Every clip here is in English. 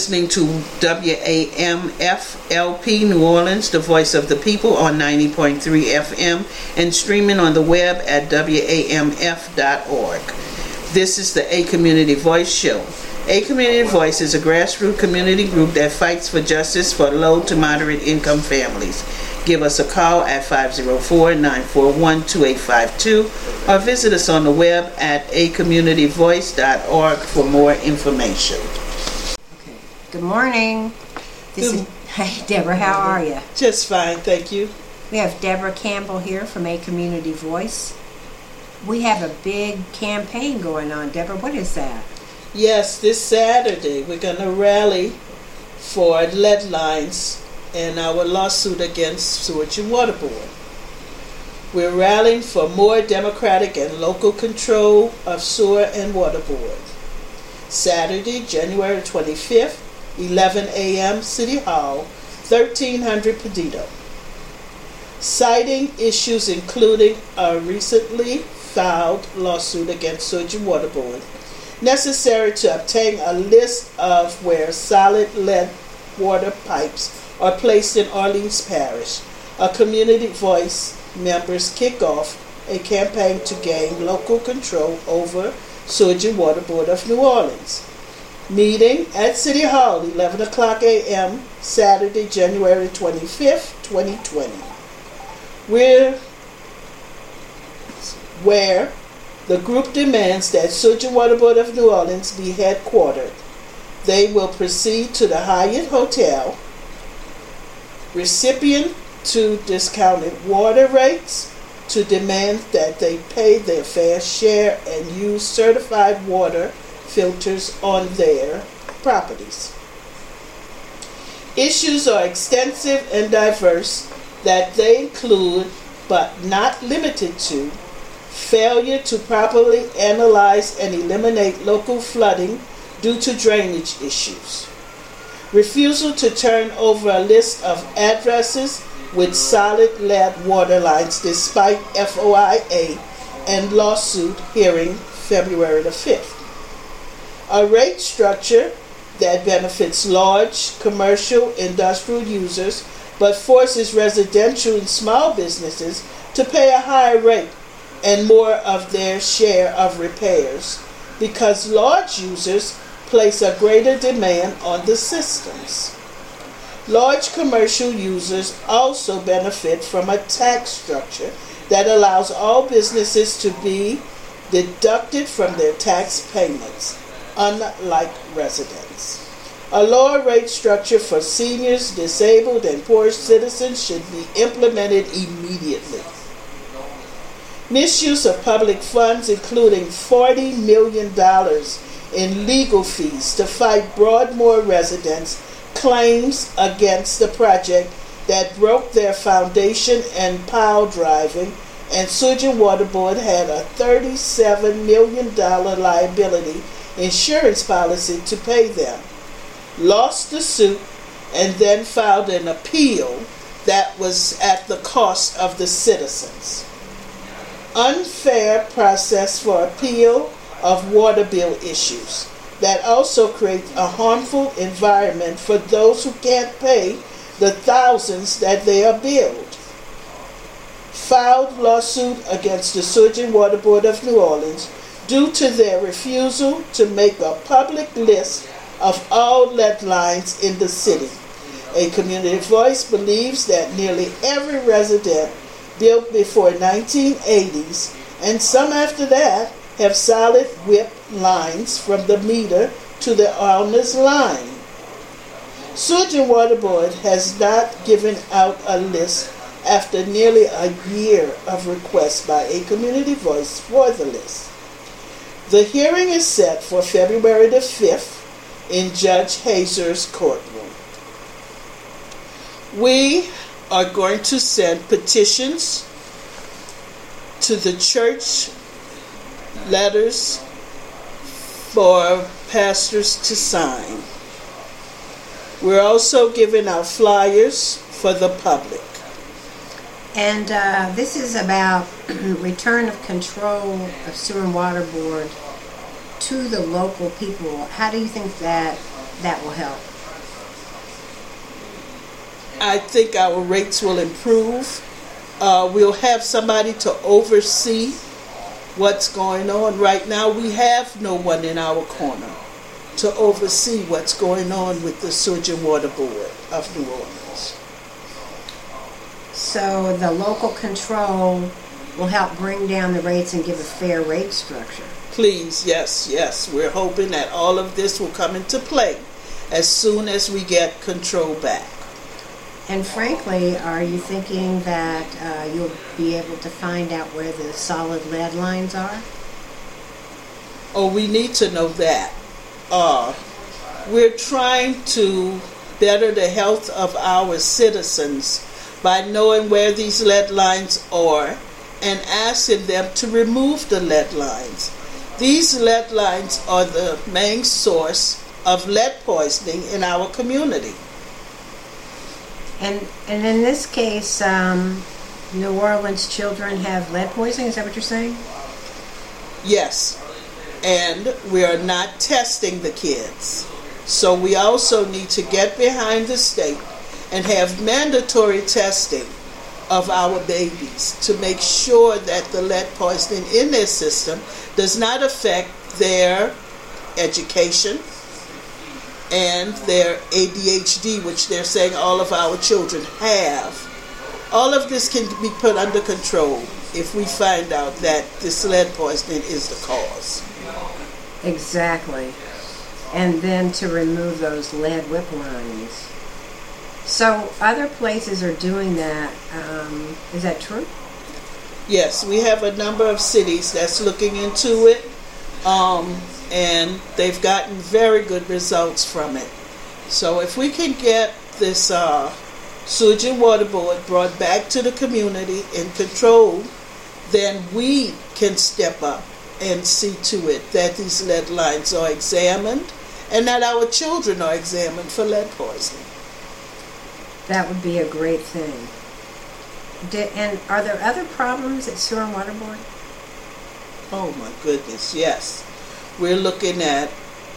listening to WAMFLP New Orleans, the voice of the people, on 90.3 FM and streaming on the web at WAMF.org. This is the A Community Voice Show. A Community Voice is a grassroots community group that fights for justice for low to moderate income families. Give us a call at 504-941-2852 or visit us on the web at acommunityvoice.org for more information. Okay. Good morning. Hey, Deborah, how are you? Just fine, thank you. We have Deborah Campbell here from A Community Voice. We have a big campaign going on. Deborah, what is that? Yes, this Saturday we're going to rally for lead lines in our lawsuit against Sewage and Water Board. We're rallying for more democratic and local control of sewer and water board. Saturday, January 25th, 11 a.m., City Hall, 1300 Perdido. Citing issues including a recently filed lawsuit against Sewage and Water Board, necessary to obtain a list of where solid lead water pipes are placed in Orleans Parish. A Community Voice members kick off a campaign to gain local control over Sewage and Water Board of New Orleans. Meeting at City Hall, 11 o'clock a.m., Saturday, January 25th, 2020. Where the group demands that Sewage and Water Board of New Orleans be headquartered. They will proceed to the Hyatt Hotel, recipient to discounted water rates, to demand that they pay their fair share and use certified water filters on their properties. Issues are extensive and diverse that they include, but not limited to, failure to properly analyze and eliminate local flooding due to drainage issues, refusal to turn over a list of addresses with solid lead water lines despite FOIA and lawsuit hearing February the 5th. A rate structure that benefits large commercial industrial users but forces residential and small businesses to pay a higher rate and more of their share of repairs because large users place a greater demand on the systems. Large commercial users also benefit from a tax structure that allows all businesses to be deducted from their tax payments, unlike residents. A lower rate structure for seniors, disabled, and poor citizens should be implemented immediately. Misuse of public funds, including $40 million in legal fees to fight Broadmoor residents' claims against the project that broke their foundation and pile driving, and Sewage and Water Board had a $37 million liability insurance policy to pay them, lost the suit, and then filed an appeal that was at the cost of the citizens. Unfair process for appeal of water bill issues that also create a harmful environment for those who can't pay the thousands that they are billed. Filed lawsuit against the Sewage and Water Board of New Orleans due to their refusal to make a public list of all lead lines in the city. A Community Voice believes that nearly every resident built before 1980s and some after that have solid whip lines from the meter to the owner's line. Sewage and Water Board has not given out a list after nearly a year of requests by A Community Voice for the list. The hearing is set for February the 5th in Judge Hazer's courtroom. We are going to send petitions to the church, letters for pastors to sign. We're also giving out flyers for the public. And this is about return of control of Sewer and Water Board to the local people. How do you think that will help? I think our rates will improve. We'll have somebody to oversee what's going on. Right now, we have no one in our corner to oversee what's going on with the Sewage and Water Board of New Orleans. So the local control will help bring down the rates and give a fair rate structure. Please, yes. We're hoping that all of this will come into play as soon as we get control back. And frankly, are you thinking that you'll be able to find out where the solid lead lines are? Oh, we need to know that. We're trying to better the health of our citizens by knowing where these lead lines are and asking them to remove the lead lines. These lead lines are the main source of lead poisoning in our community. And in this case, New Orleans children have lead poisoning, is that what you're saying? Yes, and we are not testing the kids. So we also need to get behind the state and have mandatory testing of our babies to make sure that the lead poisoning in their system does not affect their education and their ADHD, which they're saying all of our children have. All of this can be put under control if we find out that this lead poisoning is the cause. Exactly. And then to remove those lead whip lines. So other places are doing that. Is that true? Yes, we have a number of cities that's looking into it, and they've gotten very good results from it. So if we can get this Sewage and Water Board brought back to the community and controlled, then we can step up and see to it that these lead lines are examined and that our children are examined for lead poisoning. That would be a great thing. And are there other problems at Sewer and Water Board? Oh my goodness, yes. We're looking at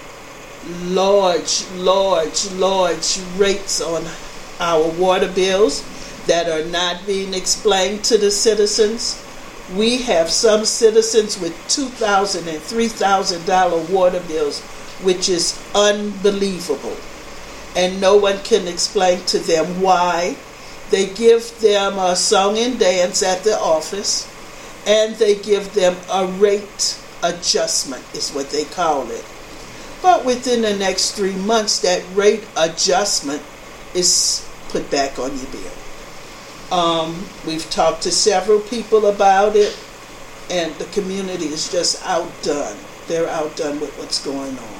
large rates on our water bills that are not being explained to the citizens. We have some citizens with $2,000 and $3,000 water bills, which is unbelievable. And no one can explain to them why. They give them a song and dance at the office, and they give them a rate adjustment, is what they call it. But within the next 3 months, that rate adjustment is put back on your bill. We've talked to several people about it, and the community is just outdone. They're outdone with what's going on.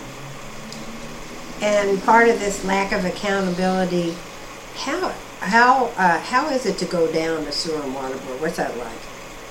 And part of this lack of accountability, how is it to go down to Sewer and Water Board? What's that like?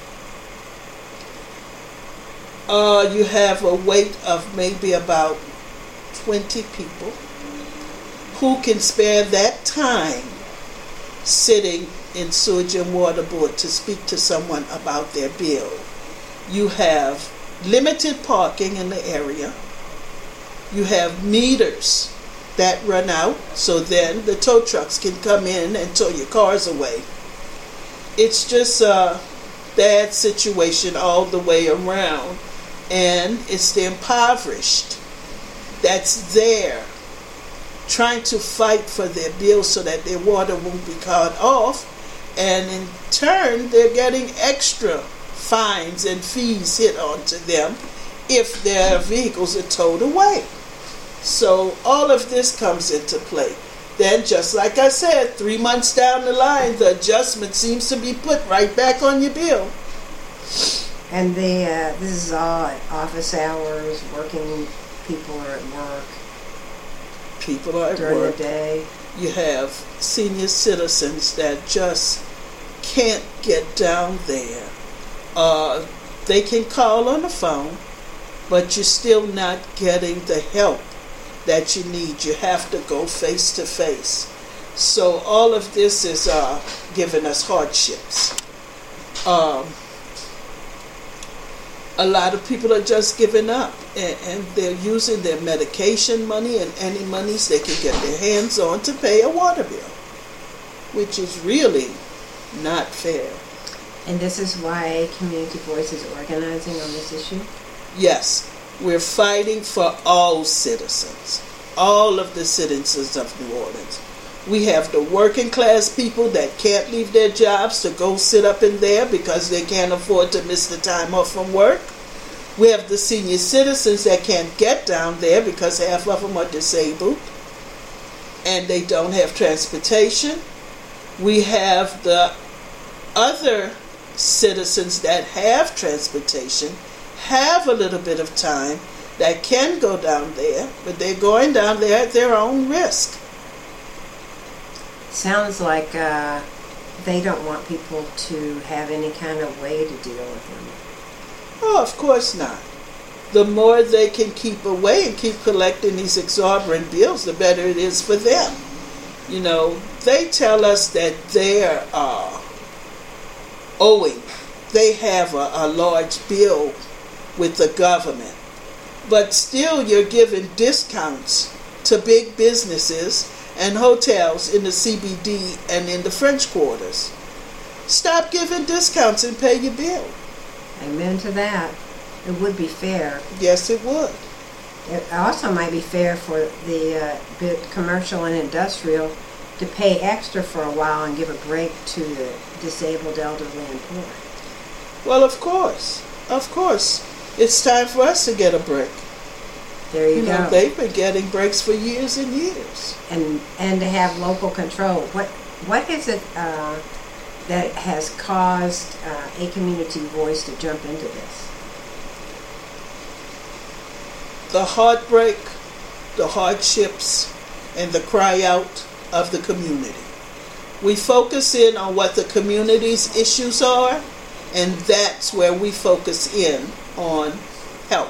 You have a wait of maybe about 20 people who can spare that time sitting in Sewage and Water Board to speak to someone about their bill. You have limited parking in the area. You have meters that run out, so then the tow trucks can come in and tow your cars away. It's just a bad situation all the way around, and it's the impoverished that's there trying to fight for their bills so that their water won't be cut off, and in turn they're getting extra fines and fees hit onto them if their vehicles are towed away. So all of this comes into play. Then, just like I said, 3 months down the line, the adjustment seems to be put right back on your bill. And this is all at office hours, working people are at work. People are at during work. the day. You have senior citizens that just can't get down there. They can call on the phone, but you're still not getting the help that you need. You have to go face to face. So all of this is giving us hardships. A lot of people are just giving up, and they're using their medication money and any monies they can get their hands on to pay a water bill. which is really not fair. And this is why Community Voice is organizing on this issue? Yes, we're fighting for all citizens, all of the citizens of New Orleans. We have the working class people that can't leave their jobs to go sit up in there because they can't afford to miss the time off from work. We have the senior citizens that can't get down there because half of them are disabled and they don't have transportation. We have the other citizens that have transportation, have a little bit of time, that can go down there, but they're going down there at their own risk. Sounds like they don't want people to have any kind of way to deal with them. Oh, of course not. The more they can keep away and keep collecting these exorbitant bills, the better it is for them. You know, they tell us that they're owing. They have a large bill with the government. But still you're giving discounts to big businesses and hotels in the CBD and in the French quarters. Stop giving discounts and pay your bill. Amen to that. It would be fair. Yes, it would. It also might be fair for the commercial and industrial to pay extra for a while and give a break to the disabled, elderly, and poor. Well, of course. Of course. It's time for us to get a break. There you go. They've been getting breaks for years and years. And to have local control. What is it that has caused a Community Voice to jump into this? The heartbreak, the hardships, and the cry out of the community. We focus in on what the community's issues are, and that's where we focus in on help.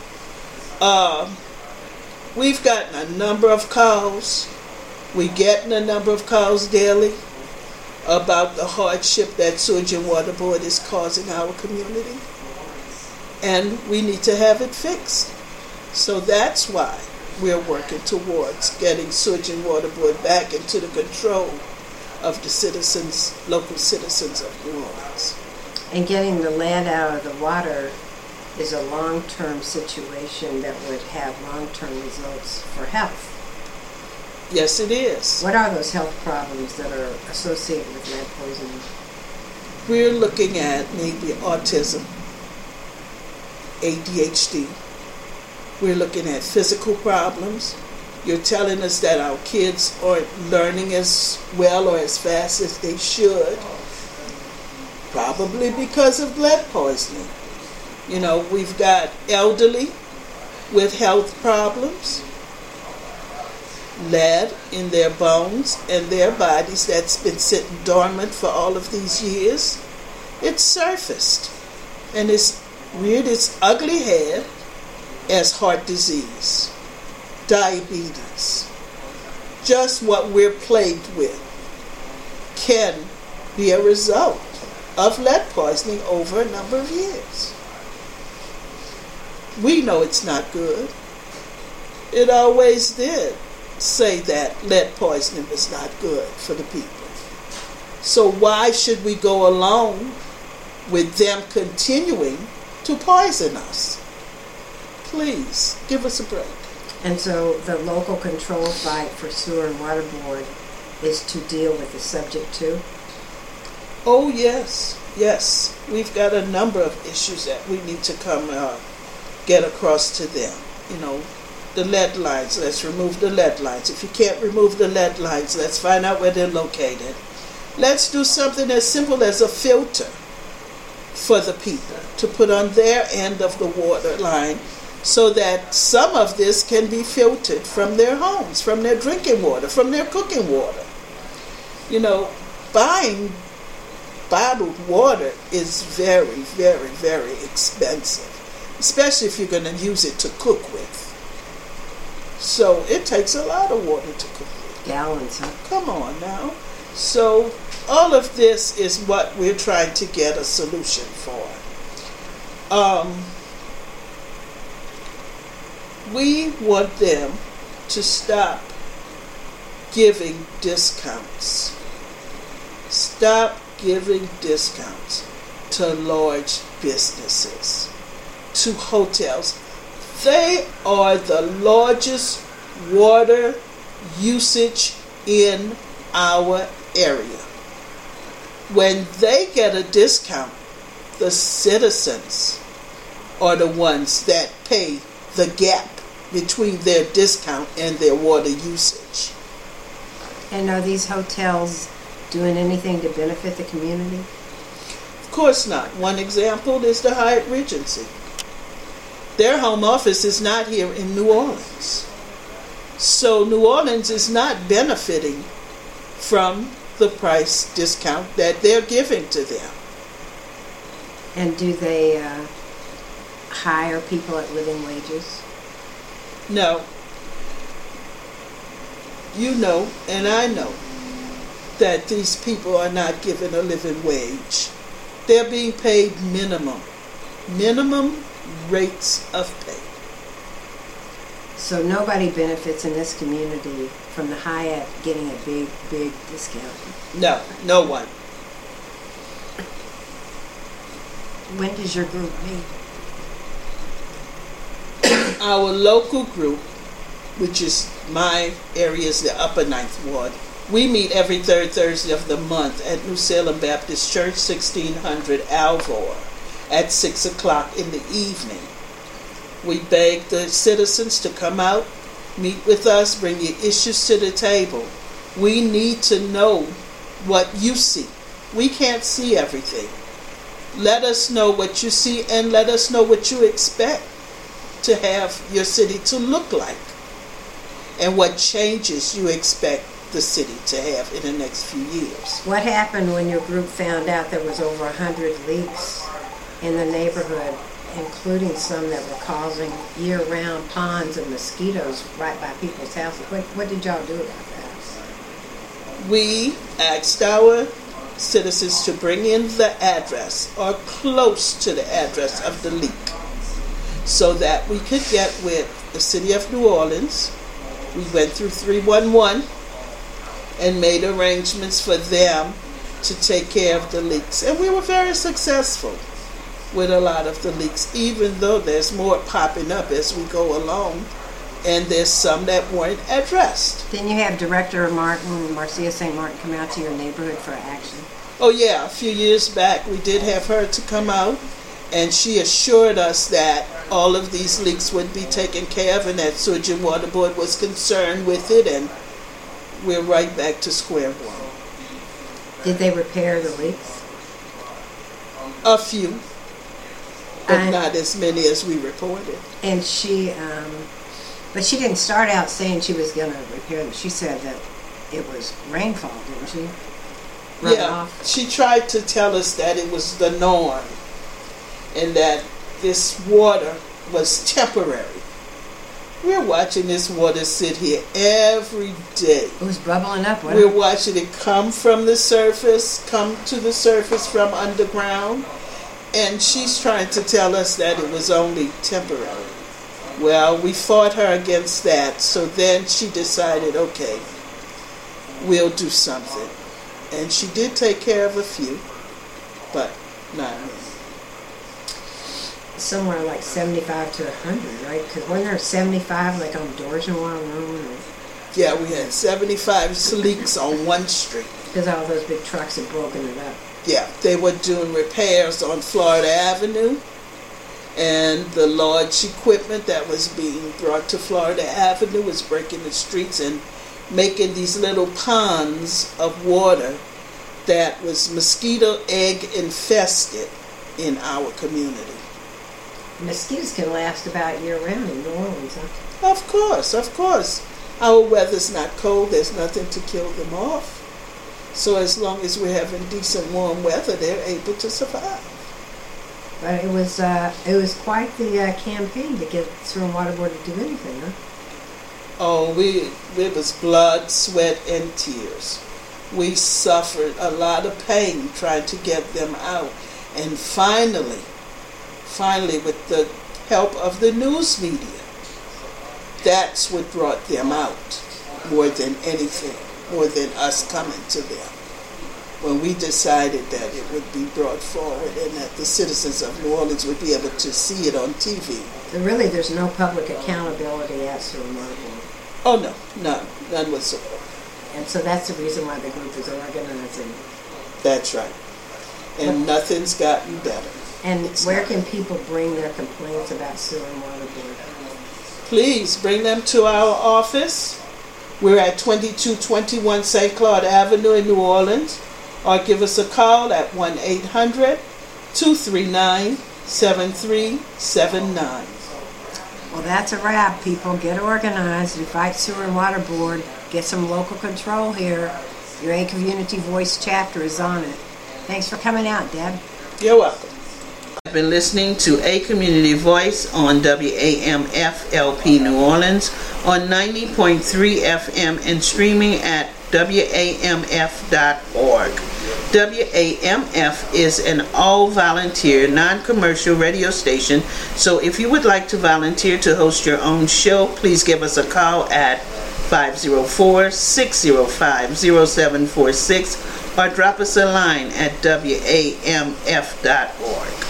We've gotten a number of calls. We're getting a number of calls daily about the hardship that Sewage and Water Board is causing our community. And we need to have it fixed. So that's why we're working towards getting Sewage and Water Board back into the control of the citizens, local citizens of New Orleans. And getting the lead out of the water is a long-term situation that would have long-term results for health. Yes, it is. What are those health problems that are associated with lead poisoning? We're looking at maybe autism, ADHD. We're looking at physical problems. You're telling us that our kids aren't learning as well or as fast as they should, probably because of lead poisoning. You know, we've got elderly with health problems, lead in their bones and their bodies that's been sitting dormant for all of these years. It's surfaced and it's reared its ugly head as heart disease, diabetes. Just what we're plagued with can be a result of lead poisoning over a number of years. We know it's not good. It always did say that lead poisoning was not good for the people. So why should we go along with them continuing to poison us? Please, give us a break. And so the local control fight for Sewer and Water Board is to deal with the subject too? Oh, yes. Yes. We've got a number of issues that we need to come get across to them. You know, the lead lines. Let's remove the lead lines. If you can't remove the lead lines, let's find out where they're located. Let's do something as simple as a filter for the people to put on their end of the water line so that some of this can be filtered from their homes, from their drinking water, from their cooking water. You know, buying bottled water is very, very, very expensive, especially if you're going to use it to cook with. So it takes a lot of water to cook with. Gallons, huh? Come on now. So all of this is what we're trying to get a solution for. We want them to stop giving discounts stop giving discounts to large businesses, to hotels. They are the largest water usage in our area. When they get a discount, the citizens are the ones that pay the gap between their discount and their water usage. And are these hotels doing anything to benefit the community? Of course not. One example is the Hyatt Regency. Their home office is not here in New Orleans. So New Orleans is not benefiting from the price discount that they're giving to them. And do they hire people at living wages? No. You know, and I know, that these people are not given a living wage. They're being paid minimum rates of pay. So nobody benefits in this community from the Hyatt getting a big discount? No, no one. When does your group meet? Our local group, which is my area, is the Upper Ninth Ward. We meet every third Thursday of the month at New Salem Baptist Church, 1600 Alvor, at 6 o'clock in the evening. We beg the citizens to come out, meet with us, bring your issues to the table. We need to know what you see. We can't see everything. Let us know what you see and let us know what you expect to have your city to look like and what changes you expect the city to have in the next few years. What happened when your group found out there was over 100 leaks in the neighborhood, including some that were causing year-round ponds of mosquitoes right by people's houses? What did y'all do about that? We asked our citizens to bring in the address or close to the address of the leak so that we could get with the city of New Orleans. We went through 311 and made arrangements for them to take care of the leaks. And we were very successful with a lot of the leaks, even though there's more popping up as we go along, and there's some that weren't addressed. Didn't you have Director Marcia St. Martin, come out to your neighborhood for action? Oh yeah, a few years back we did have her to come out, and she assured us that all of these leaks would be taken care of and that Sewage and Water Board was concerned with it, and we're right back to square one. Did they repair the leaks? A few, but not as many as we reported. And but she didn't start out saying she was going to repair them. She said that it was rainfall, didn't she? Yeah, she tried to tell us that it was the norm and that this water was temporary. We're watching this water sit here every day. It was bubbling up, wasn't We're watching it come from the surface, come to the surface from underground, and she's trying to tell us that it was only temporary. Well, we fought her against that, so then she decided, okay, we'll do something. And she did take care of a few, but not many. Somewhere like 75 to 100, right? Because wasn't there 75 like on Dorchenois Road? Yeah, we had 75 leaks on one street. Because all those big trucks had broken it up. Yeah, they were doing repairs on Florida Avenue, and the large equipment that was being brought to Florida Avenue was breaking the streets and making these little ponds of water that was mosquito egg infested in our community. Mosquitoes can last about year-round in New Orleans, huh? Of course. Our weather's not cold. There's nothing to kill them off. So as long as we're having decent warm weather, they're able to survive. But it was quite the campaign to get Sewer and Water Board to do anything, huh? Oh, it was blood, sweat, and tears. We suffered a lot of pain trying to get them out. And finally, with the help of the news media, that's what brought them out more than anything, more than us coming to them. when we decided that it would be brought forward and that the citizens of New Orleans would be able to see it on TV. So really, there's no public accountability at Sewer and Water Board. Oh no, none whatsoever. And so that's the reason why the group is organizing. That's right. And nothing's gotten better. And where can people bring their complaints about Sewer and Water Board? Please bring them to our office. We're at 2221 St. Claude Avenue in New Orleans. Or give us a call at 1-800-239-7379. Well, that's a wrap, people. Get organized. And fight Sewer and Water Board. Get some local control here. Your A Community Voice chapter is on it. Thanks for coming out, Deb. You're welcome. I've been listening to A Community Voice on WAMF-LP New Orleans on 90.3 FM and streaming at WAMF.org. WAMF is an all-volunteer, non-commercial radio station, so if you would like to volunteer to host your own show, please give us a call at 504-605-0746 or drop us a line at WAMF.org.